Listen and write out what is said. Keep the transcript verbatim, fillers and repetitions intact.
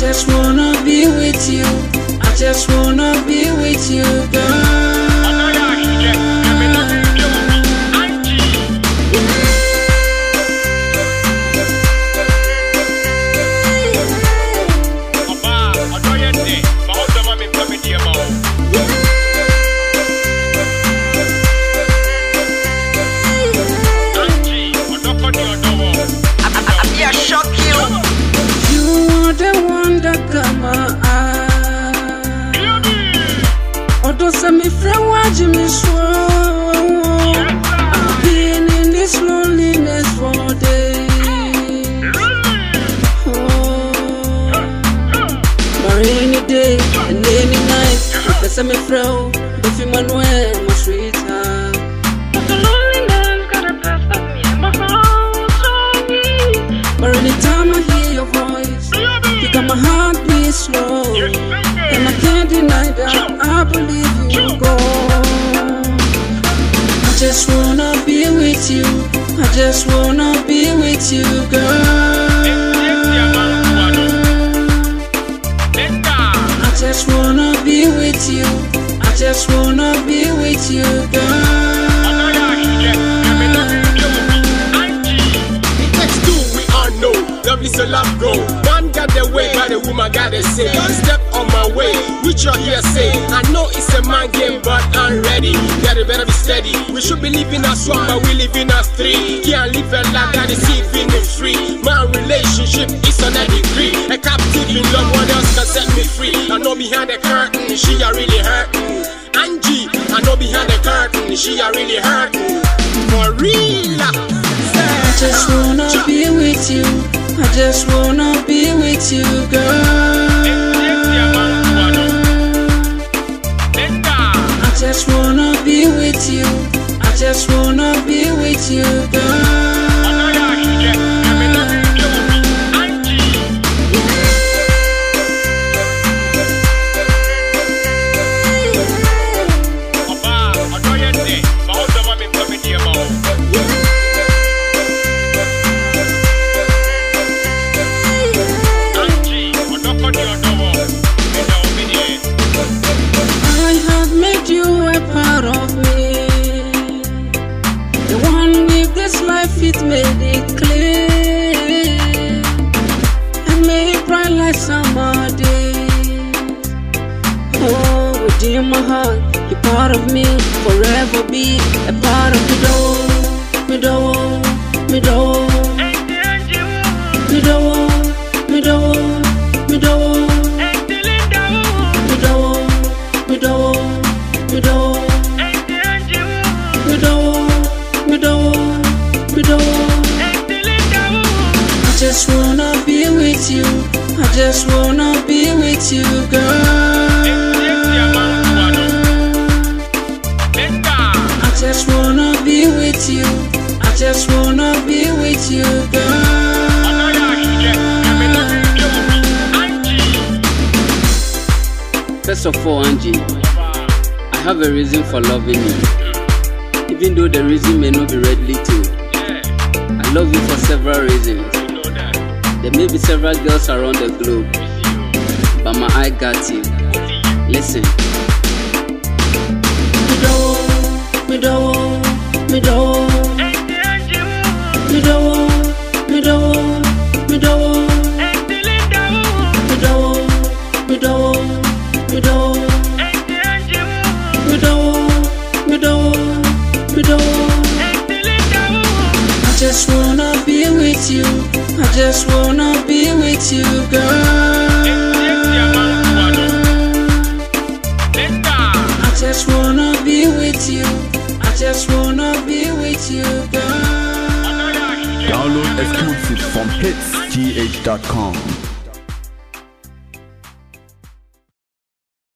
just wanna be with you. I just wanna be with you, girl. Me friend watching me slow. I've been in this loneliness for days. Oh, but any day and any night, because I'm a friend, if you man wear my sweetheart. But the loneliness got a best of me and my heart so weak. But anytime I hear your voice, you got my heart beat slow, and I can't deny that I believe. I just wanna be with you. I just wanna be with you, girl. I just wanna be with you. I just wanna be with you, girl. It takes two, we all know. Love is a love go. Man got the way, but the woman got the say. Don't step on my way, with your hearsay. I know it's a man game, but I'm ready. Gotta better be steady. We should be living as one, but we living as three. Can't live a life that is even free. My relationship is on a degree. A captive in love, one else can set me free. I know behind the curtain, she are really hurting. Angie, I know behind the curtain, she are really hurting. For real. I just wanna be with you. I just wanna be with you, girl. I just wanna be with you. I just wanna be with you, girl. It made it clear and made it bright like summer days. Oh, within my heart, you're part of me, forever be a part of me. Do, me do, me do, me do, me do, me do, me do, me do, me do, me do. I just wanna be with you. I just wanna be with you, girl. I just wanna be with you. I just wanna be with you, girl. First of all, Angie, I have a reason for loving you, even though the reason may not be readily told. I love you for several reasons. There may be several girls around the globe, but my eye got you. Listen. Me do, me do, me do, me do, me do, me do, me do, me do, me do, me do, me do, me do. I just wanna be with you. I just wanna be with you, girl. I just wanna be with you. I just wanna be with you, girl. Download exclusives from hits t h dot com.